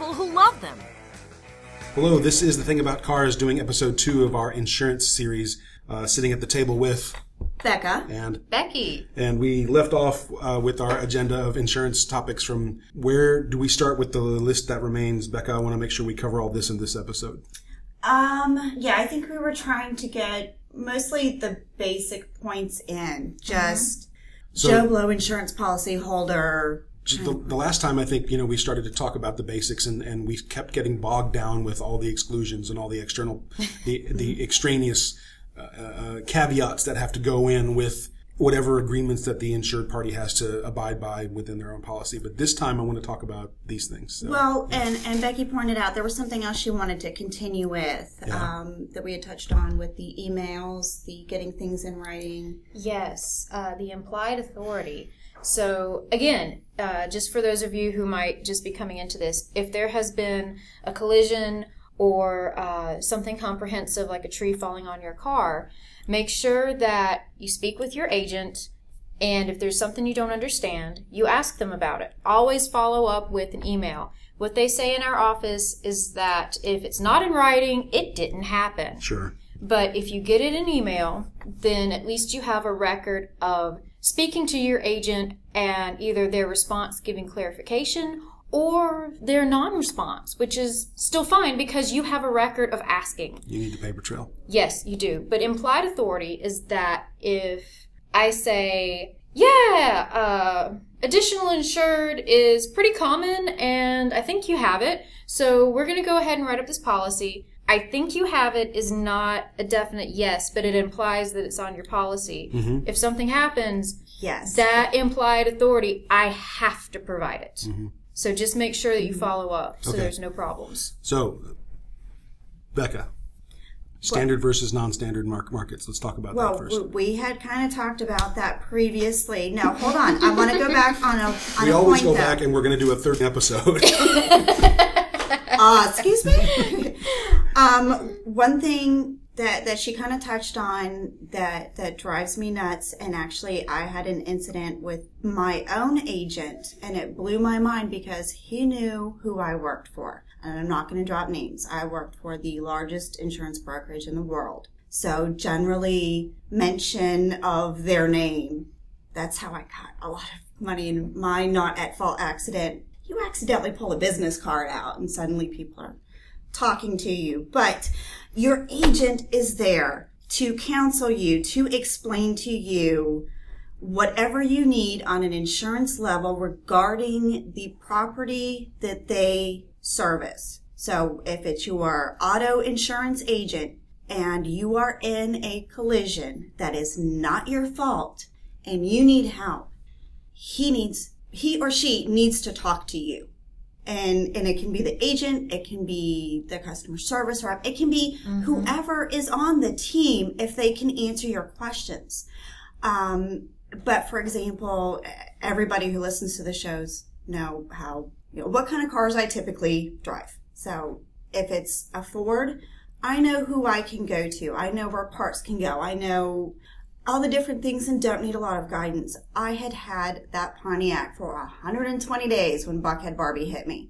people who love them. Hello, this is The Thing About Cars, doing episode 2 of our insurance series, sitting at the table with Becca and Becky. And we left off with our agenda of insurance topics. From where do we start with the list that remains? Becca, I want to make sure we cover all this in this episode. Yeah, I think we were trying to get mostly the basic points in. Just Joe Blow insurance policy holder. The last time, I think, we started to talk about the basics, and we kept getting bogged down with all the exclusions and all the external, the extraneous caveats that have to go in with whatever agreements that the insured party has to abide by within their own policy. But this time I want to talk about these things. So, well, and Becky pointed out there was something else she wanted to continue with that we had touched on with the emails, the getting things in writing. Yes, the implied authority. So again, just for those of you who might just be coming into this, if there has been a collision or something comprehensive like a tree falling on your car, make sure that you speak with your agent, and if there's something you don't understand, you ask them about it. Always follow up with an email. What they say in our office is that if it's not in writing, it didn't happen. Sure. But if you get it in email, then at least you have a record of speaking to your agent and either their response giving clarification or their non-response, which is still fine because you have a record of asking. You need the paper trail. Yes, you do. But implied authority is that if I say, additional insured is pretty common and I think you have it, so we're going to go ahead and write up this policy. I think you have it is not a definite yes, but it implies that it's on your policy. Mm-hmm. If something happens, yes, that implied authority, I have to provide it. Mm-hmm. So just make sure that you follow up so there's no problems. So, Becca, standard versus non-standard markets. Let's talk about that first. Well, we had kind of talked about that previously. Now, hold on. I want to go back on a point. We always go back, and we're going to do a third episode. Excuse me? One thing that she kind of touched on that drives me nuts, and actually I had an incident with my own agent, and it blew my mind because he knew who I worked for. And I'm not going to drop names. I worked for the largest insurance brokerage in the world. So generally mention of their name. That's how I got a lot of money in my not at fault accident. You accidentally pull a business card out and suddenly people are talking to you. But your agent is there to counsel you, to explain to you whatever you need on an insurance level regarding the property that they service. So if it's your auto insurance agent and you are in a collision that is not your fault and you need help, he or she needs to talk to you. And it can be the agent, it can be the customer service rep, it can be whoever is on the team if they can answer your questions. But for example, everybody who listens to the shows know what kind of cars I typically drive. So if it's a Ford, I know who I can go to. I know where parts can go. I know all the different things and don't need a lot of guidance. I had that Pontiac for 120 days when Buckhead Barbie hit me.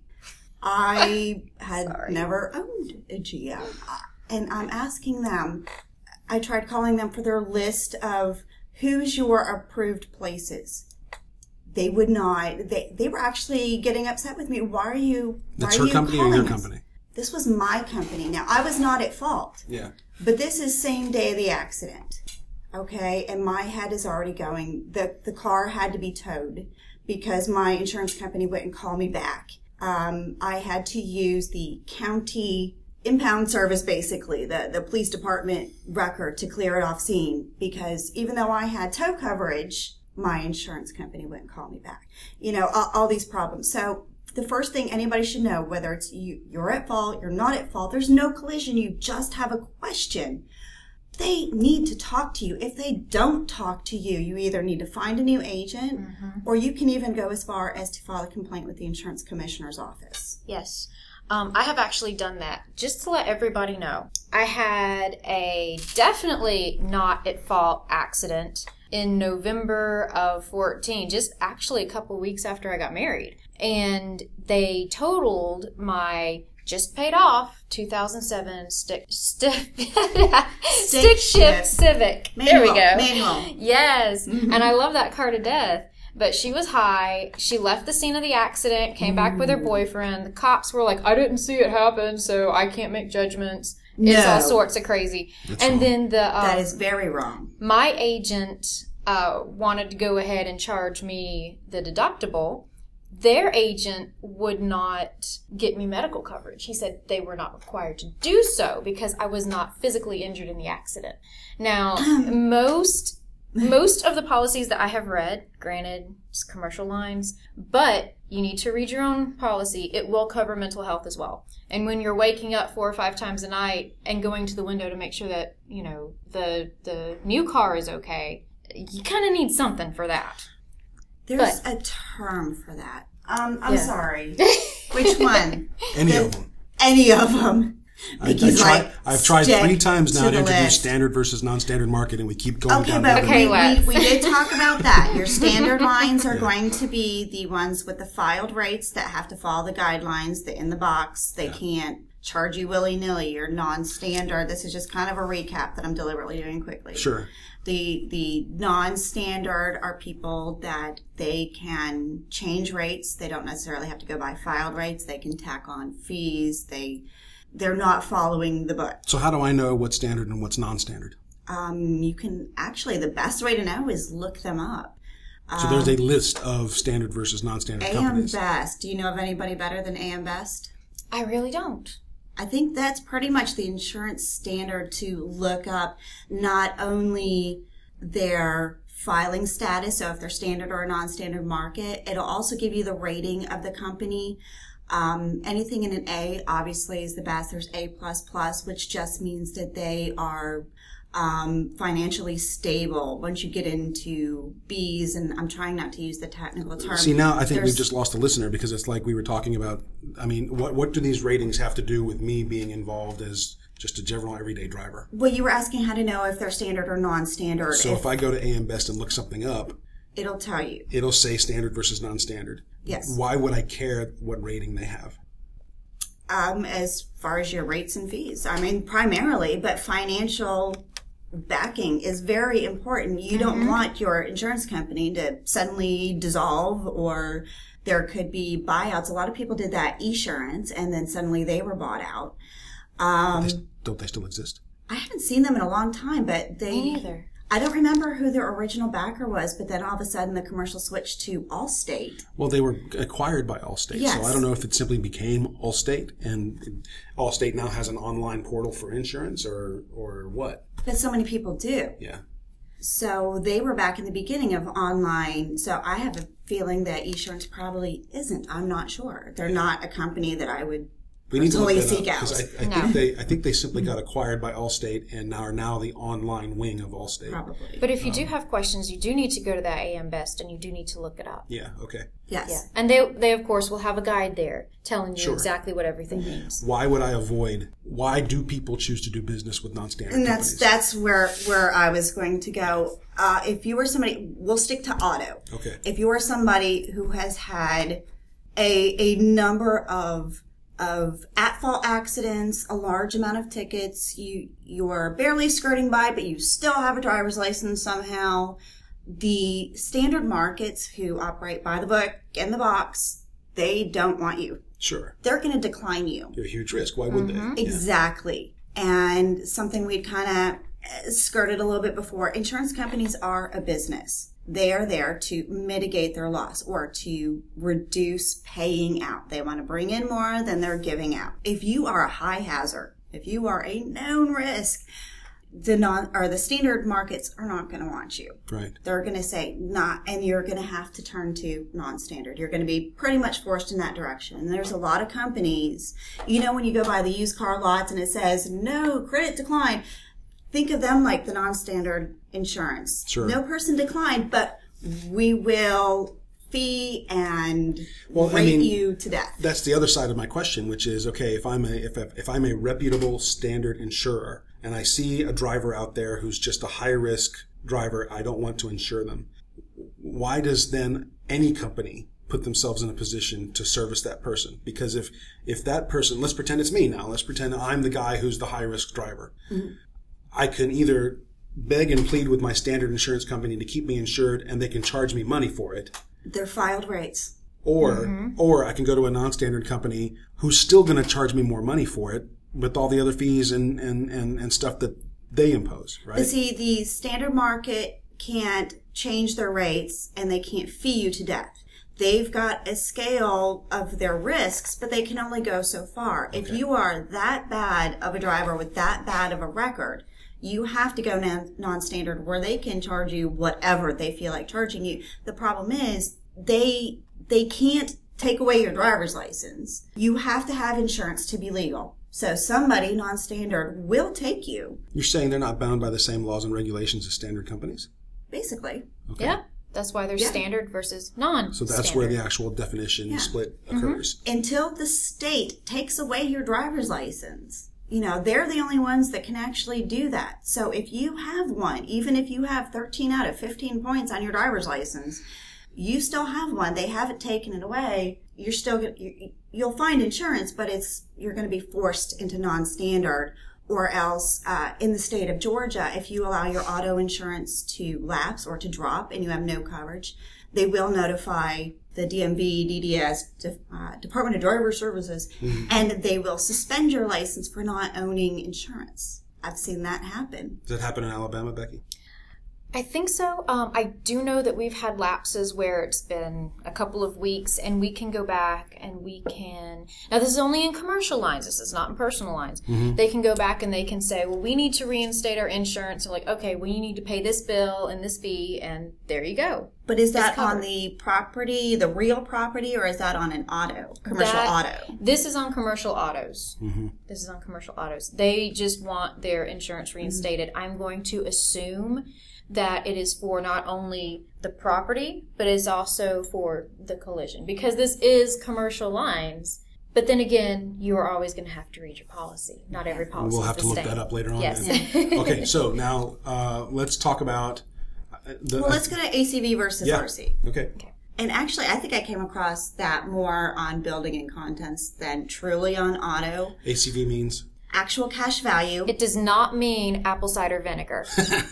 I had never owned a GM. And I'm asking them, I tried calling them for their list of who's your approved places. They would not. They were actually getting upset with me. Why are you That's her company or your company? This was my company. Now, I was not at fault. Yeah. But this is same day of the accident. Okay, and my head is already going. The car had to be towed because my insurance company wouldn't call me back. I had to use the county impound service, basically, the police department record to clear it off scene because even though I had tow coverage, my insurance company wouldn't call me back. All these problems. So the first thing anybody should know, whether it's you're at fault, you're not at fault, there's no collision, you just have a question. They need to talk to you. If they don't talk to you, you either need to find a new agent or you can even go as far as to file a complaint with the insurance commissioner's office. Yes. I have actually done that. Just to let everybody know, I had a definitely not at fault accident in November of 14, just actually a couple weeks after I got married. And they totaled my just paid off 2007 stick shift Civic. There we go. Manual. Yes. And I love that car to death. But she was high. She left the scene of the accident, came back with her boyfriend. The cops were like, I didn't see it happen, so I can't make judgments. It's all sorts of crazy. That's wrong. Then that is very wrong. My agent wanted to go ahead and charge me the deductible. Their agent would not get me medical coverage. He said they were not required to do so because I was not physically injured in the accident. Now, most of the policies that I have read, granted, it's commercial lines, but you need to read your own policy. It will cover mental health as well. And when you're waking up 4 or 5 times a night and going to the window to make sure that, you know, the new car is okay, you kind of need something for that. There's a term for that. I'm sorry. Which one? Any of them. Any of them. I've tried 3 times now to introduce standard versus non-standard market, and we keep going down that road. We did talk about that. Your standard lines are going to be the ones with the filed rates that have to follow the guidelines. They're in the box. They can't charge you willy-nilly. Your non-standard. This is just kind of a recap that I'm deliberately doing quickly. Sure. The non-standard are people that they can change rates. They don't necessarily have to go by filed rates. They can tack on fees. They're not following the book. So how do I know what's standard and what's non-standard? You can actually, the best way to know is look them up. So there's a list of standard versus non-standard companies. AM Best. Do you know of anybody better than AM Best? I really don't. I think that's pretty much the insurance standard to look up, not only their filing status, so if they're standard or a non-standard market, it'll also give you the rating of the company. Anything in an A obviously is the best. There's A++, which just means that they are financially stable. Once you get into B's, and I'm trying not to use the technical term. See, now I think we've just lost a listener because it's like we were talking about. I mean, what do these ratings have to do with me being involved as just a general everyday driver? Well, you were asking how to know if they're standard or non-standard. So if I go to AM Best and look something up, it'll tell you. It'll say standard versus non-standard. Yes. Why would I care what rating they have? As far as your rates and fees. I mean, primarily, but financial backing is very important. You don't want your insurance company to suddenly dissolve, or there could be buyouts. A lot of people did that Esurance, and then suddenly they were bought out. Don't they still exist? I haven't seen them in a long time, but Me neither. I don't remember who their original backer was, but then all of a sudden the commercial switched to Allstate. Well, they were acquired by Allstate, yes. So I don't know if it simply became Allstate, and Allstate now has an online portal for insurance, or what. But so many people do. Yeah. So they were back in the beginning of online. So I have a feeling that Esurance probably isn't. I'm not sure. They're not a company that I would personally seek out. I think they simply got acquired by Allstate and are now the online wing of Allstate. Probably. But if you do have questions, you do need to go to that AM Best, and you do need to look it up. Yeah. Okay. Yes. Yeah. And they of course will have a guide there telling you exactly what everything means. Why would I avoid? Why do people choose to do business with non-standard companies? That's where I was going to go. If you are somebody, we'll stick to auto. Okay. If you are somebody who has had a number of at-fault accidents, a large amount of tickets, you're barely skirting by, but you still have a driver's license somehow. The standard markets who operate by the book, in the box, they don't want you. Sure. They're going to decline you. You're a huge risk. Why would they? Exactly. Yeah. And something we'd kind of skirted a little bit before, insurance companies are a business. They are there to mitigate their loss or to reduce paying out. They want to bring in more than they're giving out. If you are a high hazard, if you are a known risk, the standard markets are not going to want you. Right. They're going to say not, and you're going to have to turn to non-standard. You're going to be pretty much forced in that direction. And there's a lot of companies, when you go by the used car lots and it says no credit decline, think of them like the non-standard insurance. Sure. No person declined, but we will fee and Well, I rate mean, you to death. That's the other side of my question, which is, okay, if I'm a reputable standard insurer and I see a driver out there who's just a high risk driver, I don't want to insure them. Why does then any company put themselves in a position to service that person? Because if that person, let's pretend it's me now, let's pretend I'm the guy who's the high risk driver. Mm-hmm. I can either beg and plead with my standard insurance company to keep me insured and they can charge me money for it. They're filed rates. Or I can go to a non-standard company who's still going to charge me more money for it with all the other fees and stuff that they impose, right? But see, the standard market can't change their rates and they can't fee you to death. They've got a scale of their risks, but they can only go so far. Okay. If you are that bad of a driver with that bad of a record, you have to go non-standard where they can charge you whatever they feel like charging you. The problem is they can't take away your driver's license. You have to have insurance to be legal. So somebody non-standard will take you. You're saying they're not bound by the same laws and regulations as standard companies? Basically. Okay. Yeah. That's why there's standard versus non-standard. So that's where the actual definition split occurs. Mm-hmm. Until the state takes away your driver's license. They're the only ones that can actually do that. So if you have one, even if you have 13 out of 15 points on your driver's license, you still have one. They haven't taken it away. You're still you'll find insurance, but you're going to be forced into non-standard, or else in the state of Georgia, if you allow your auto insurance to lapse or to drop and you have no coverage, they will notify the DMV, DDS, Department of Driver Services, and they will suspend your license for not owning insurance. I've seen that happen. Does that happen in Alabama, Becky? I think so. I do know that we've had lapses where it's been a couple of weeks and we can go back and we can... Now, this is only in commercial lines. This is not in personal lines. Mm-hmm. They can go back and they can say, well, we need to reinstate our insurance. They're like, okay, well, you need to pay this bill and this fee, and there you go. But is that on the property, the real property, or is that on an auto, commercial auto? This is on commercial autos. Mm-hmm. This is on commercial autos. They just want their insurance reinstated. Mm-hmm. I'm going to assume that it is for not only the property, but is also for the collision. Because this is commercial lines, but then again, you are always going to have to read your policy. Not every policy We'll have is to the look same. that up later on. Yes. Okay, so now let's talk about... let's go to ACV versus RC. Okay. And actually, I think I came across that more on building and contents than truly on auto. ACV means? Actual cash value. It does not mean apple cider vinegar.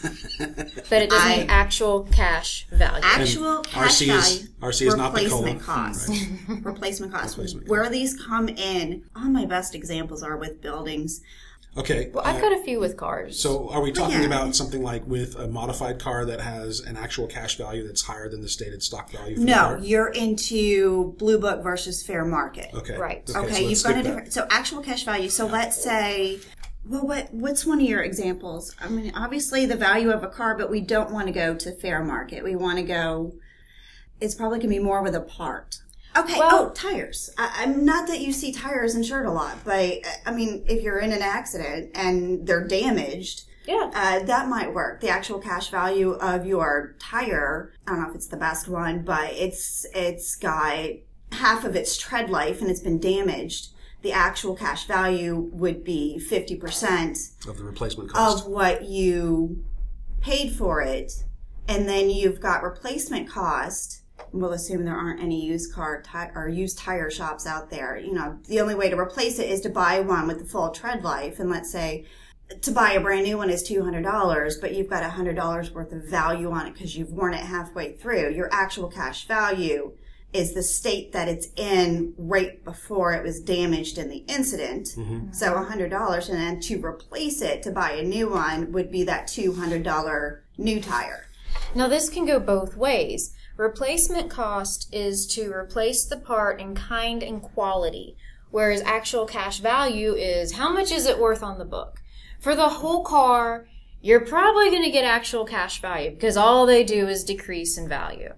But it does mean actual cash value. Actual cash value. RC is not the COLA. Cost. Right. Replacement cost. Where these come in, all my best examples are with buildings. Okay. Well, I've got a few with cars. So are we talking about something like with a modified car that has an actual cash value that's higher than the stated stock value for the car? No, you're into Blue Book versus fair market. Okay. Right. Okay, so you've got a different... So actual cash value. So let's say... Well, what's one of your examples? I mean, obviously the value of a car, but we don't want to go to fair market. We want to go... It's probably going to be more with a part. Okay. Well, tires. I'm not that you see tires insured a lot, but I mean, if you're in an accident and they're damaged, that might work. The actual cash value of your tire, I don't know if it's the best one, but it's got half of its tread life and it's been damaged. The actual cash value would be 50% of the replacement cost of what you paid for it, and then you've got replacement cost. We'll assume there aren't any used car or used tire shops out there. The only way to replace it is to buy one with the full tread life. And let's say to buy a brand new one is $200, but you've got $100 worth of value on it because you've worn it halfway through. Your actual cash value is the state that it's in right before it was damaged in the incident. Mm-hmm. So $100, and then to replace it, to buy a new one, would be that $200 new tire. Now this can go both ways. Replacement cost is to replace the part in kind and quality, whereas actual cash value is how much is it worth on the book. For the whole car, you're probably going to get actual cash value because all they do is decrease in value.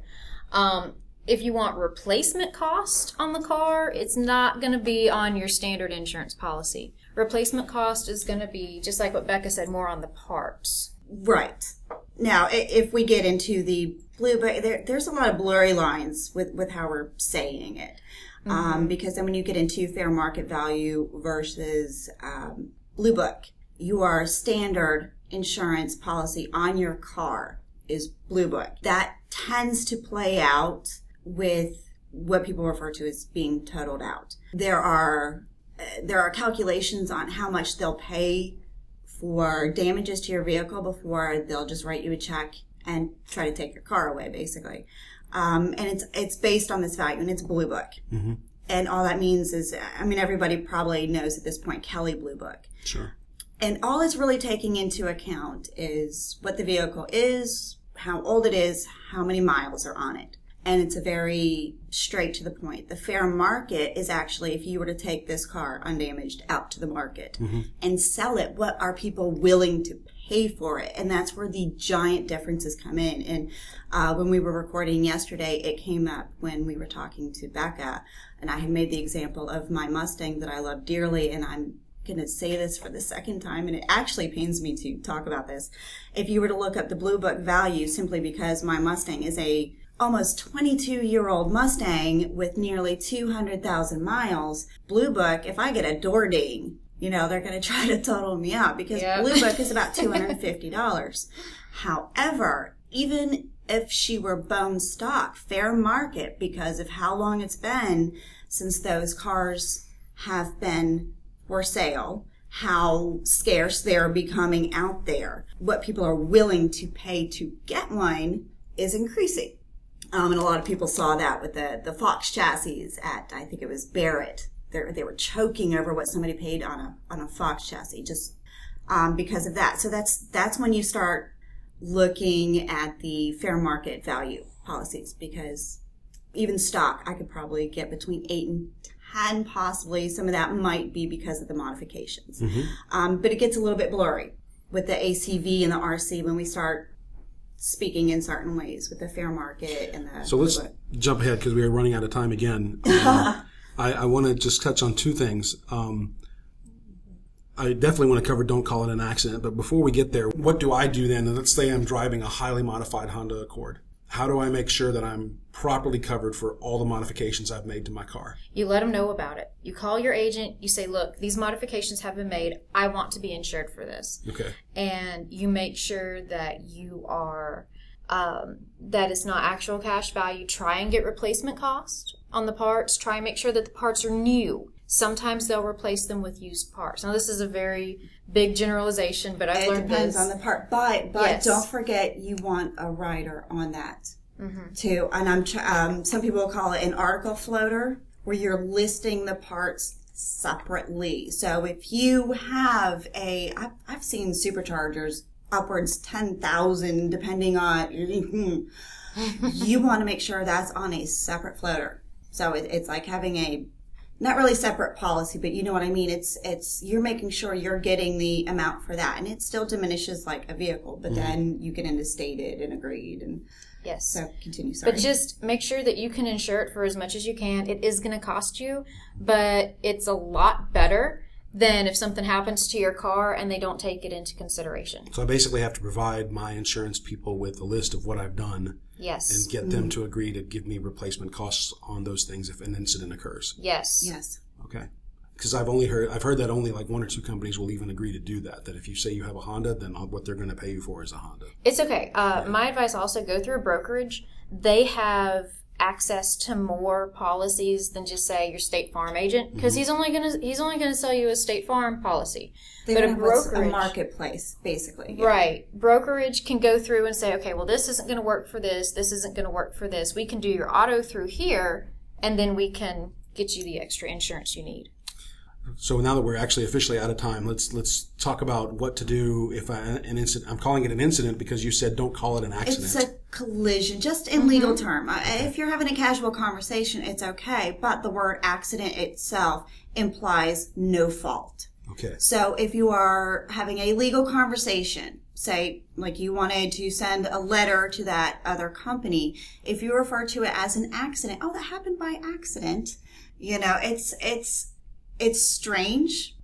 If you want replacement cost on the car, it's not going to be on your standard insurance policy. Replacement cost is going to be, just like what Becca said, more on the parts. Right. Now, if we get into the Blue Book, there's a lot of blurry lines with how we're saying it. Because then when you get into fair market value versus Blue Book, your standard insurance policy on your car is Blue Book. That tends to play out with what people refer to as being totaled out. There are calculations on how much they'll pay for damages to your vehicle before they'll just write you a check and try to take your car away, basically. And it's based on this value, and it's Blue Book. Mm-hmm. And all that means is, everybody probably knows at this point Kelley Blue Book. Sure. And all it's really taking into account is what the vehicle is, how old it is, how many miles are on it. And it's a very straight to the point. The fair market is actually, if you were to take this car undamaged out to the market and sell it, what are people willing to pay for it? And that's where the giant differences come in. And when we were recording yesterday, it came up when we were talking to Becca, and I had made the example of my Mustang that I love dearly, and I'm going to say this for the second time, and it actually pains me to talk about this. If you were to look up the Blue Book value, simply because my Mustang is a almost 22-year-old Mustang with nearly 200,000 miles, Blue Book, if I get a door ding, they're going to try to total me out because Blue Book is about $250. However, even if she were bone stock, fair market, because of how long it's been since those cars have been for sale, how scarce they're becoming out there, what people are willing to pay to get one is increasing. And a lot of people saw that with the Fox chassis at, I think it was Barrett. They were choking over what somebody paid on a Fox chassis just because of that. So that's when you start looking at the fair market value policies, because even stock, I could probably get between 8 and 10 possibly. Some of that might be because of the modifications. But it gets a little bit blurry with the ACV and the RC when we start speaking in certain ways with the fair market and the... So let's jump ahead because we are running out of time again. I want to just touch on two things. I definitely want to cover don't call it an accident, but before we get there, what do I do then? And let's say I'm driving a highly modified Honda Accord. How do I make sure that I'm properly covered for all the modifications I've made to my car? You let them know about it. You call your agent. You say, look, these modifications have been made. I want to be insured for this. Okay. And you make sure that you are, that it's not actual cash value. Try and get replacement cost on the parts. Try and make sure that the parts are new. Sometimes they'll replace them with used parts. Now, this is a very big generalization, but I've learned this. It depends on the part. But yes. Don't forget you want a rider on that, too. And some people will call it an article floater, where you're listing the parts separately. So if you have I've seen superchargers upwards 10,000, depending on, you want to make sure that's on a separate floater. So it's like having a, not really separate policy, but you know what I mean? It's you're making sure you're getting the amount for that. And it still diminishes like a vehicle, but then you get into stated and agreed. And yes. So continue, sorry. But just make sure that you can insure it for as much as you can. It is going to cost you, but it's a lot better than if something happens to your car and they don't take it into consideration. So I basically have to provide my insurance people with a list of what I've done. Yes. And get them to agree to give me replacement costs on those things if an incident occurs. Yes. Yes. Okay. Because I've heard that only like 1 or 2 companies will even agree to do that. That if you say you have a Honda, then what they're going to pay you for is a Honda. It's okay. My advice also, go through a brokerage. They have access to more policies than just say your State Farm agent, because he's only gonna sell you a State Farm policy. But a brokerage, a marketplace, basically. Yeah. Right. Brokerage can go through and say, okay, well, this isn't going to work for this. This isn't going to work for this. We can do your auto through here, and then we can get you the extra insurance you need. So now that we're actually officially out of time, let's talk about what to do if an incident. I'm calling it an incident because you said don't call it an accident. It's a collision, just in legal term. If you're having a casual conversation, it's okay. But the word accident itself implies no fault. Okay. So if you are having a legal conversation, say like you wanted to send a letter to that other company, if you refer to it as an accident, oh, that happened by accident, it's strange.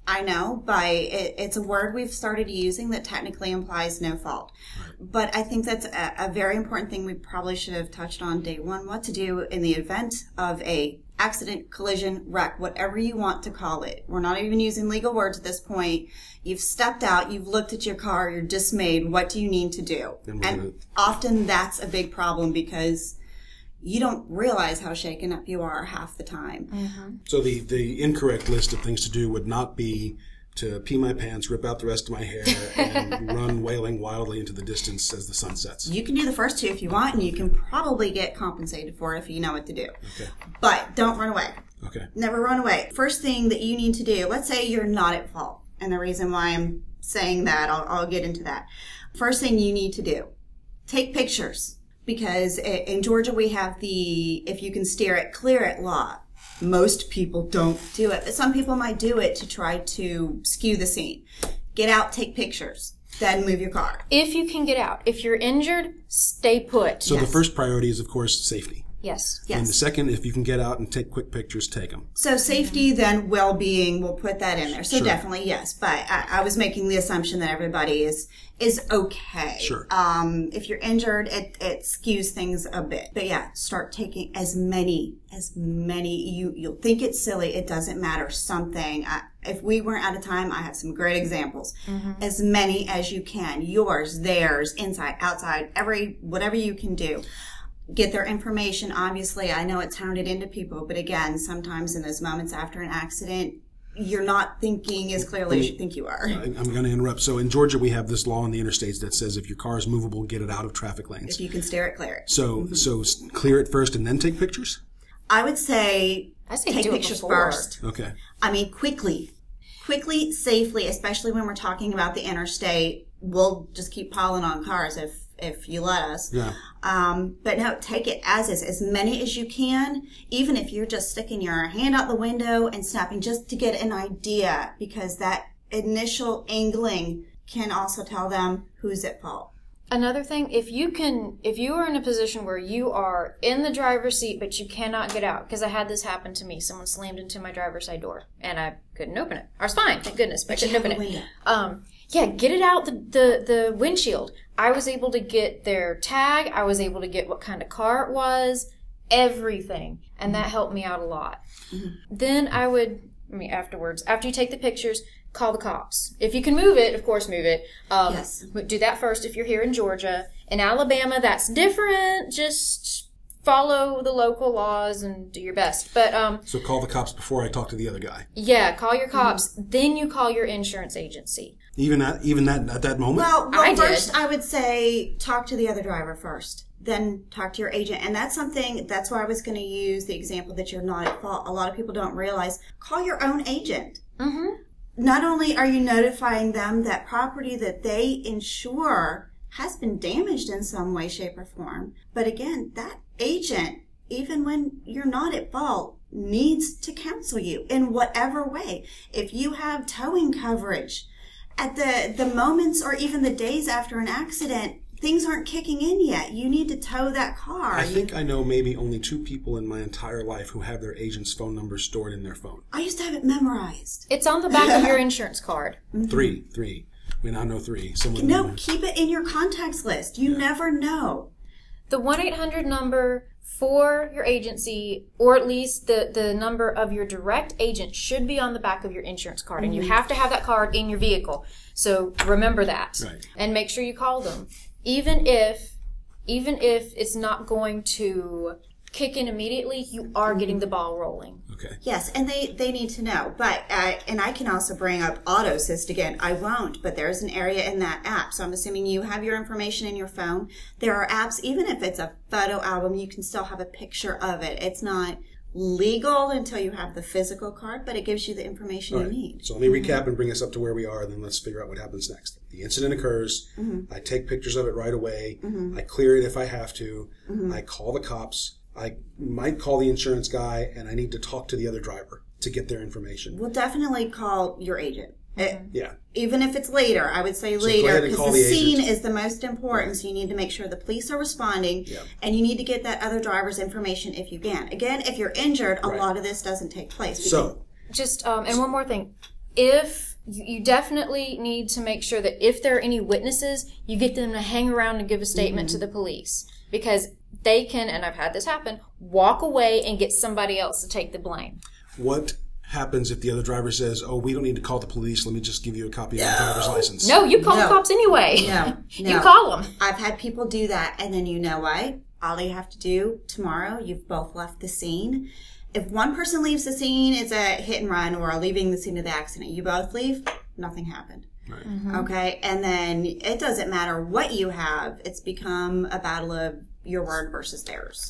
I know, it's a word we've started using that technically implies no fault. But I think that's a very important thing we probably should have touched on day one, what to do in the event of a accident, collision, wreck, whatever you want to call it. We're not even using legal words at this point. You've stepped out, you've looked at your car, you're dismayed. What do you need to do? And often that's a big problem because you don't realize how shaken up you are half the time. Mm-hmm. So the incorrect list of things to do would not be to pee my pants, rip out the rest of my hair, and run wailing wildly into the distance as the sun sets. You can do the first two if you want, and you can probably get compensated for it if you know what to do. Okay. But don't run away. Okay. Never run away. First thing that you need to do, let's say you're not at fault. And the reason why I'm saying that, I'll get into that. First thing you need to do, take pictures. Because in Georgia we have the if you can steer it, clear it law. Most people don't do it, but some people might do it to try to skew the scene. Get out, take pictures, then move your car. If you can get out. If you're injured, stay put. So the first priority is, of course, safety. Yes. Yes. And the second, if you can get out and take quick pictures, take them. So safety, then well-being, we'll put that in there. So Sure. definitely, yes. But I was making the assumption that everybody is okay. Sure. If you're injured, it skews things a bit. But yeah, start taking as many, you'll think it's silly. It doesn't matter. Something. If we weren't out of time, I have some great examples. Mm-hmm. As many as you can. Yours, theirs, inside, outside, whatever you can do. Get their information. Obviously, I know it's hounded into people, but again, sometimes in those moments after an accident, you're not thinking as clearly as you think you are. I'm going to interrupt. So in Georgia, we have this law in the interstates that says if your car is movable, get it out of traffic lanes. If you can steer it, clear it. So clear it first and then take pictures? I would say take do it pictures before. first. Okay. I mean, quickly, safely, especially when we're talking about the interstate. We'll just keep piling on cars if you let us. Yeah. But no, take it as is, as many as you can, even if you're just sticking your hand out the window and snapping just to get an idea, because that initial angling can also tell them who's at fault. Another thing, if you are in a position where you are in the driver's seat but you cannot get out, because I had this happen to me. Someone slammed into my driver's side door and I couldn't open it. I was fine, thank goodness, but I couldn't open it. Yeah, get it out the windshield. I was able to get their tag. I was able to get what kind of car it was, everything. And that helped me out a lot. Mm-hmm. Then afterwards, after you take the pictures, call the cops. If you can move it, of course move it. Yes. Do that first if you're here in Georgia. In Alabama, that's different. Just follow the local laws and do your best. But So call the cops before I talk to the other guy. Yeah, call your cops. Mm-hmm. Then you call your insurance agency. Even at that moment? Well, I first did. I would say talk to the other driver first. Then talk to your agent. And that's why I was going to use the example that you're not at fault. A lot of people don't realize. Call your own agent. Mm-hmm. Not only are you notifying them that property that they insure has been damaged in some way, shape, or form, but again, that agent, even when you're not at fault, needs to counsel you in whatever way. If you have towing coverage, at the moments or even the days after an accident, things aren't kicking in yet. You need to tow that car. I think I know maybe only 2 people in my entire life who have their agent's phone number stored in their phone. I used to have it memorized. It's on the back of your insurance card. 3. We now know 3. No, keep it in your contacts list. You never know. The 1-800 number for your agency, or at least the number of your direct agent, should be on the back of your insurance card. And you have to have that card in your vehicle. So remember that. Right. And make sure you call them. Even if it's not going to kick in immediately, you are getting the ball rolling. Okay. Yes, and they need to know. But and I can also bring up AutoAssist again. I won't, but there's an area in that app. So I'm assuming you have your information in your phone. There are apps, even if it's a photo album, you can still have a picture of it. It's not legal until you have the physical card, but it gives you the information you need. So let me recap and bring us up to where we are, and then let's figure out what happens next. The incident occurs. Mm-hmm. I take pictures of it right away. Mm-hmm. I clear it if I have to. Mm-hmm. I call the cops. I might call the insurance guy, and I need to talk to the other driver to get their information. We'll definitely call your agent. Yeah. Even if it's later, I would say So later, because the scene agent. is the most important. Right. So you need to make sure the police are responding, and you need to get that other driver's information if you can. Again, if you're injured, a lot of this doesn't take place. Just and one more thing. if you definitely need to make sure that if there are any witnesses, you get them to hang around and give a statement to the police, because they can, and I've had this happen, walk away and get somebody else to take the blame. What happens if the other driver says, "Oh, we don't need to call the police. Let me just give you a copy of my driver's license"? No, you call the cops anyway. No. You call them. I've had people do that, and then you know what? All you have to do tomorrow, you've both left the scene. If one person leaves the scene, it's a hit and run, or leaving the scene of the accident. You both leave, nothing happened. Right. Okay? And then it doesn't matter what you have. It's become a battle of your word versus theirs.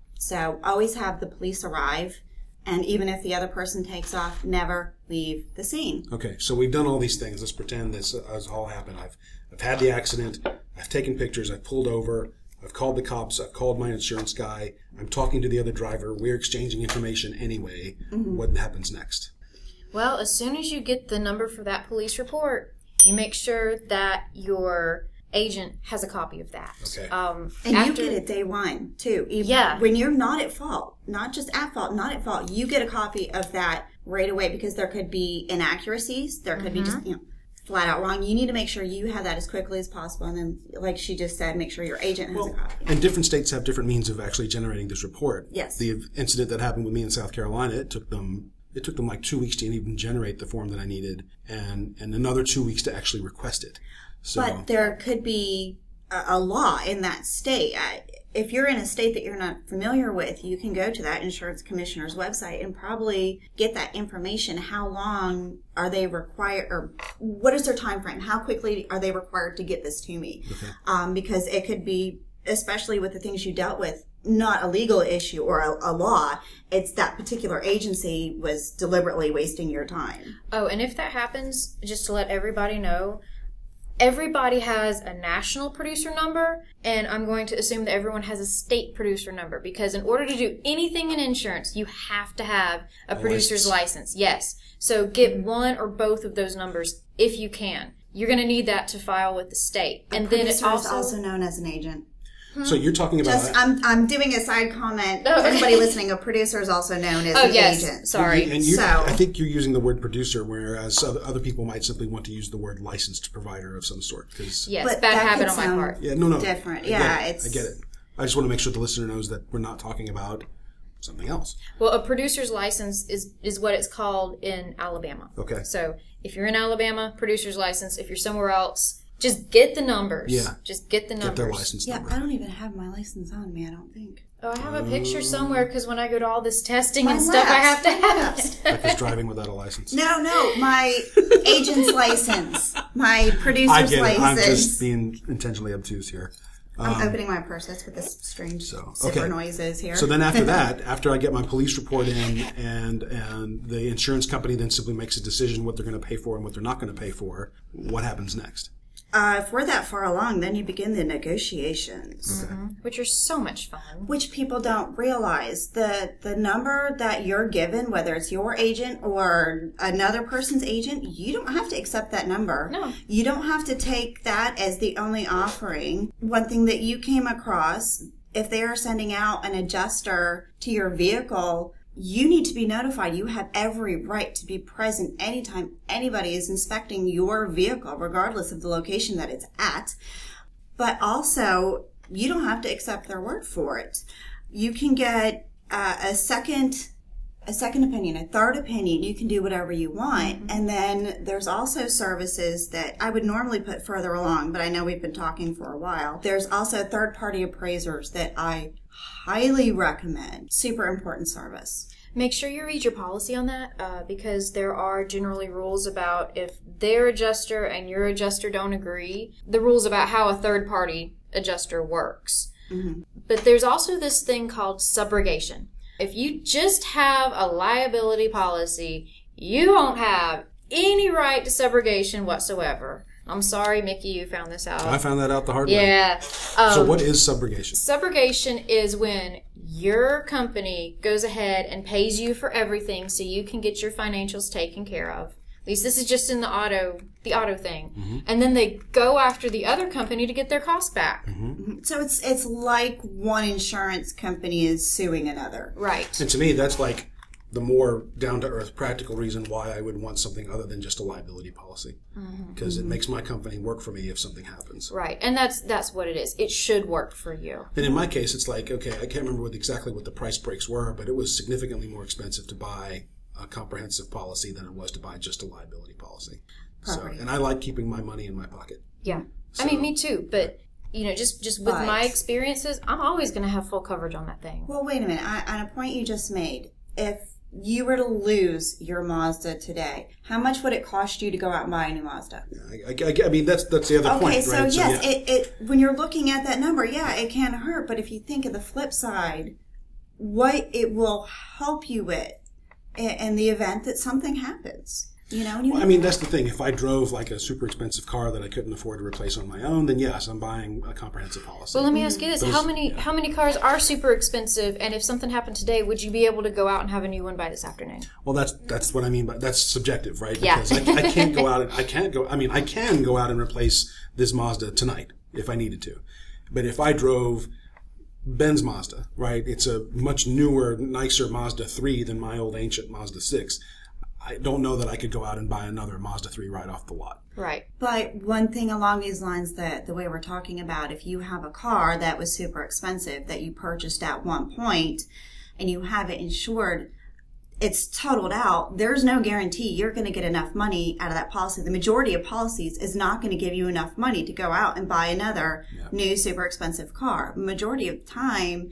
So always have the police arrive. And even if the other person takes off, never leave the scene. Okay, so we've done all these things. Let's pretend this has all happened. I've had the accident. I've taken pictures. I've pulled over. I've called the cops. I've called my insurance guy. I'm talking to the other driver. We're exchanging information anyway. What happens next? Well, as soon as you get the number for that police report, you make sure that your agent has a copy of that. Okay. And you get it day one, too. When you're not at fault, not just at fault, not at fault, you get a copy of that right away, because there could be inaccuracies. There could be just, flat out wrong. You need to make sure you have that as quickly as possible. And then, like she just said, make sure your agent has a copy. And different states have different means of actually generating this report. Yes. The incident that happened with me in South Carolina, it took them like 2 weeks to even generate the form that I needed, and another 2 weeks to actually request it. So, but there could be a law in that state. If you're in a state that you're not familiar with, you can go to that insurance commissioner's website and probably get that information. How long are they required, or what is their time frame? How quickly are they required to get this to me? Okay. Because it could be, especially with the things you dealt with, not a legal issue or a law. It's that particular agency was deliberately wasting your time. Oh, and if that happens, just to let everybody know, everybody has a national producer number, and I'm going to assume that everyone has a state producer number, because in order to do anything in insurance, you have to have a producer's license. Yes. So get one or both of those numbers if you can. You're going to need that to file with the state. And then it's also known as an agent. So you're talking about... I'm doing a side comment. Anybody listening, a producer is also known as an agent. Sorry. I think you're using the word producer, whereas other people might simply want to use the word licensed provider of some sort. Yes, bad habit on my part. Yeah, no. Different. I get it. I just want to make sure the listener knows that we're not talking about something else. Well, a producer's license is what it's called in Alabama. Okay. So if you're in Alabama, producer's license. If you're somewhere else, just get the numbers. Yeah. Just get the numbers. Get their license number. I don't even have my license on me, I don't think. Oh, I have a picture somewhere, because when I go to all this testing and stuff, I have to have it. Like was driving without a license. No, my agent's license. My producer's license. I get it. I'm just being intentionally obtuse here. I'm opening my purse. That's what this strange zipper noise is here. So then after that, after I get my police report in, and the insurance company then simply makes a decision what they're going to pay for and what they're not going to pay for, what happens next? If we're that far along, then you begin the negotiations. Okay. Which are so much fun. Which people don't realize. The number that you're given, whether it's your agent or another person's agent, you don't have to accept that number. No. You don't have to take that as the only offering. One thing that you came across, if they are sending out an adjuster to your vehicle, you need to be notified. You have every right to be present anytime anybody is inspecting your vehicle, regardless of the location that it's at. But also, you don't have to accept their word for it. You can get a second opinion, a third opinion. You can do whatever you want. Mm-hmm. And then there's also services that I would normally put further along, but I know we've been talking for a while. There's also third-party appraisers that I highly recommend. Super important service. Make sure you read your policy on that, because there are generally rules about if their adjuster and your adjuster don't agree, the rules about how a third-party adjuster works. Mm-hmm. But there's also this thing called subrogation. If you just have a liability policy, you won't have any right to subrogation whatsoever. I'm sorry, Mickey, you found this out. I found that out the hard way. Yeah. So what is subrogation? Subrogation is when your company goes ahead and pays you for everything so you can get your financials taken care of. At least this is just in the auto thing. Mm-hmm. And then they go after the other company to get their costs back. Mm-hmm. So it's like one insurance company is suing another. Right. And to me, that's like the more down-to-earth practical reason why I would want something other than just a liability policy. Because it makes my company work for me if something happens. Right. And that's what it is. It should work for you. And in my case, it's like, okay, I can't remember exactly what the price breaks were, but it was significantly more expensive to buy a comprehensive policy than it was to buy just a liability policy. So, and I like keeping my money in my pocket. Yeah. So, I mean, me too. But, just with my experiences, I'm always going to have full coverage on that thing. Well, wait a minute. On a point you just made, if you were to lose your Mazda today, how much would it cost you to go out and buy a new Mazda? I mean, that's the other point, right? Okay, so yes, it when you're looking at that number, it can hurt. But if you think of the flip side, what it will help you with in the event that something happens. I mean, that's the thing. If I drove like a super expensive car that I couldn't afford to replace on my own, then yes, I'm buying a comprehensive policy. Well, let me ask you this. How many cars are super expensive, and if something happened today, would you be able to go out and have a new one by this afternoon? Well, that's what I mean by that's subjective, right? Yeah. Because I can't go out and I can go out and replace this Mazda tonight if I needed to. But if I drove Ben's Mazda, right? It's a much newer, nicer Mazda 3 than my old ancient Mazda 6. I don't know that I could go out and buy another Mazda 3 right off the lot. Right. But one thing along these lines that the way we're talking about, if you have a car that was super expensive that you purchased at one point and you have it insured, it's totaled out. There's no guarantee you're going to get enough money out of that policy. The majority of policies is not going to give you enough money to go out and buy another new super expensive car. Majority of the time,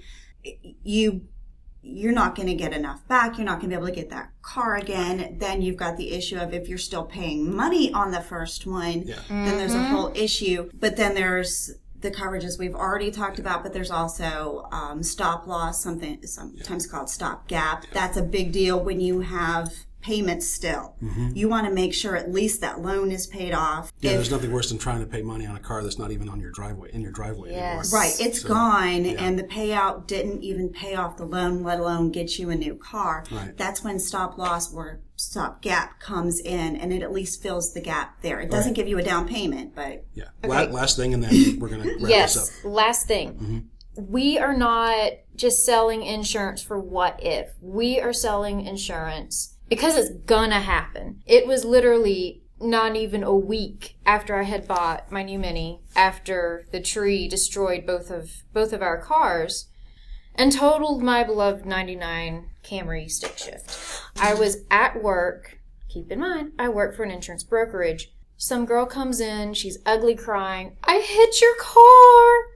you're not going to get enough back. You're not going to be able to get that car again. Then you've got the issue of if you're still paying money on the first one, then there's a whole issue. But then there's the coverages we've already talked about, but there's also stop loss, sometimes called stop gap. That's a big deal when you have payments still. You want to make sure at least that loan is paid off. There's nothing worse than trying to pay money on a car that's not even on your driveway, anymore. Right, it's gone, and the payout didn't even pay off the loan, let alone get you a new car. Right. That's when stop loss or stop gap comes in, and it at least fills the gap there. It doesn't give you a down payment, but... Yeah. Okay. Last thing, and then we're going to wrap this up. Yes, last thing. We are not just selling insurance for what if. We are selling insurance because it's gonna happen. It was literally not even a week after I had bought my new Mini, after the tree destroyed both of our cars and totaled my beloved 99 Camry stick shift. I was at work. Keep in mind, I work for an insurance brokerage. Some girl comes in, she's ugly crying, "I hit your car!"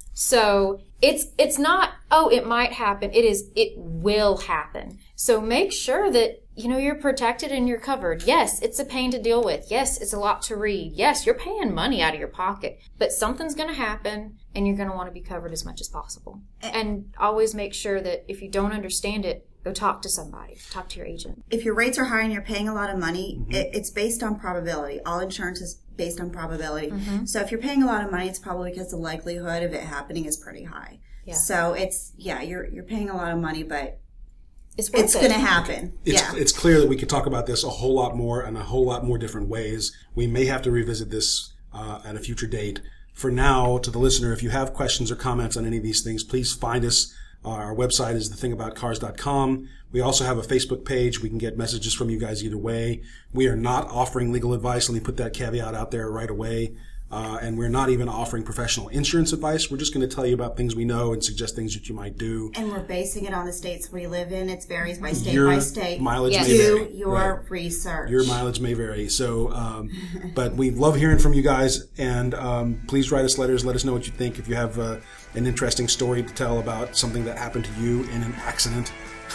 So it's not, it might happen. It will happen. So make sure that, you're protected and you're covered. Yes, it's a pain to deal with. Yes, it's a lot to read. Yes, you're paying money out of your pocket. But something's going to happen and you're going to want to be covered as much as possible. And always make sure that if you don't understand it, go talk to somebody. Talk to your agent. If your rates are high and you're paying a lot of money, it's based on probability. All insurance is based on probability. So if you're paying a lot of money, it's probably because the likelihood of it happening is pretty high. Yeah. So you're paying a lot of money, but it's going to happen. It's clear that we could talk about this a whole lot more and a whole lot more different ways. We may have to revisit this at a future date. For now, to the listener, if you have questions or comments on any of these things, please find us. Our website is thethingaboutcars.com. We also have a Facebook page. We can get messages from you guys either way. We are not offering legal advice. Let me put that caveat out there right away. And we're not even offering professional insurance advice. We're just going to tell you about things we know and suggest things that you might do. And we're basing it on the states we live in. It varies by state by state. Mileage may vary. Do your research. Your mileage may vary. So, but we love hearing from you guys. And please write us letters. Let us know what you think. If you have an interesting story to tell about something that happened to you in an accident.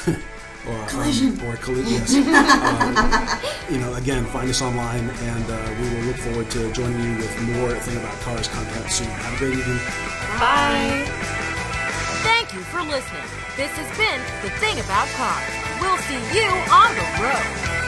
Or collision. Yes. Again, find us online, and we will look forward to joining you with more Thing About Cars content soon. Have a great evening. Bye. Thank you for listening. This has been The Thing About Cars. We'll see you on the road.